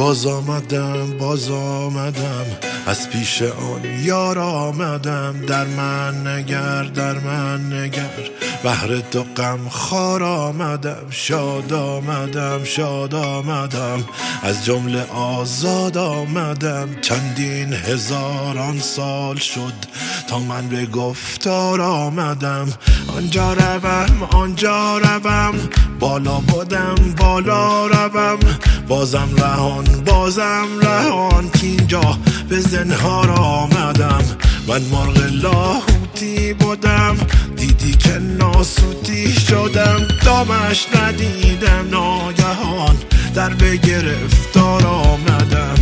باز آمدم از پیش آن یار آمدم. در من نگر بهر تو غم خوار آمدم. شاد آمدم از جمله آزاد آمدم. چندین هزاران سال شد تا من به گفتار آمدم. آنجا روم بالا بودم بالا روم. بازم رهان کینجا به زنهار آمدم. من مرغ لاهوتی بودم دیدی که ناسوتی شدم. دامش ندیدم ناگهان در به گرفتار آمدم.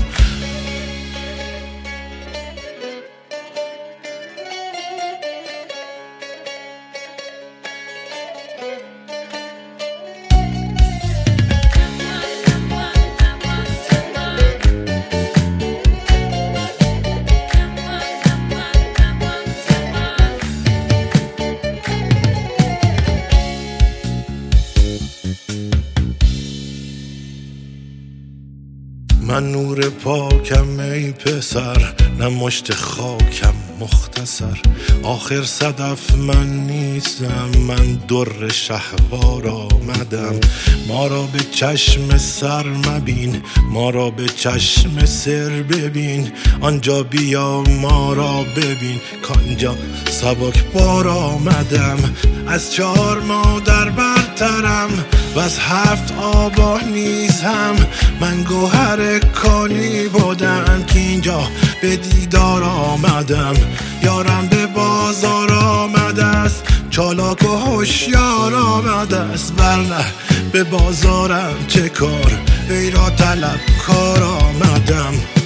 من نور پاکم ای پسر، نه مشت خاکم مختصر. آخر صدف من نیستم، من در شهوار آمدم. ما را به چشم سر مبین، ما را به چشم سر ببین. آنجا بیا ما را ببین، کانجا سبک بار آمدم. از 4 مادر برترم و از 7 آبا نیز هم. من گوهر کانی بودم که اینجا به دیدار آمدم. یارم به بازار آمده است، چالاک و هوشیار آمده است. ورنه به بازارم چه کار، وی را طلب کار آمدم.